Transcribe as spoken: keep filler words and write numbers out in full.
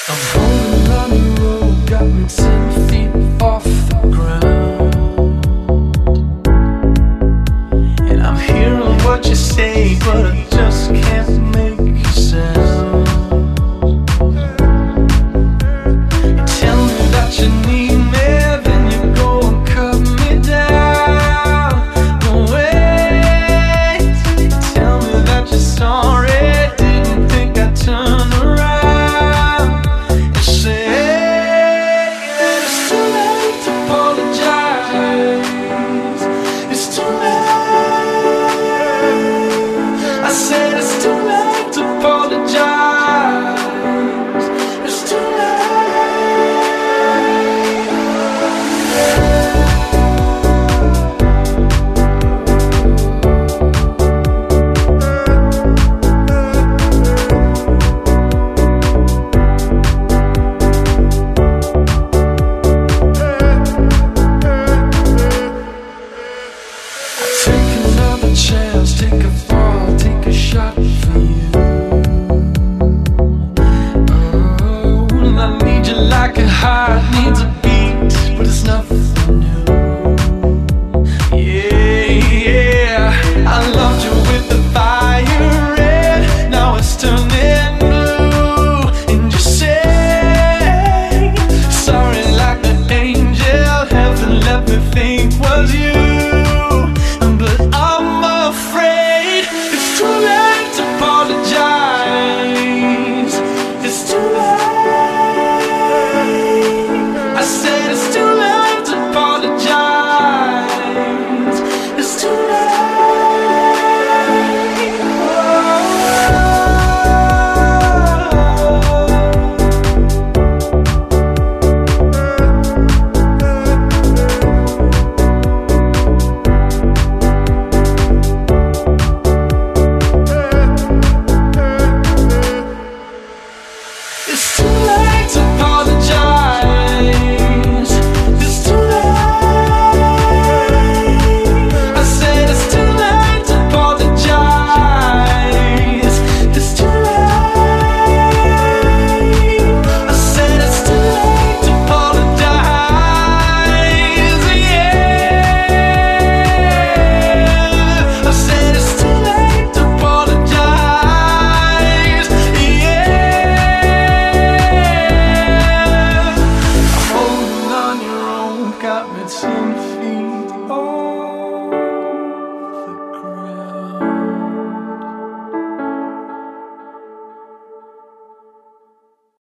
I'm holding on the road, got me ten feet off the ground, and I'm hearing what you say, but I just can't make a sound. You tell me that you need me, then you go and cut me down. No way, you tell me that you're sorry, didn't think I'd turn around and say that it's too late to apologize. It's too late. I said it's too late to apologize. It's too late. Take another chance, take a fall, take a shot for you. Oh, and I need you like a high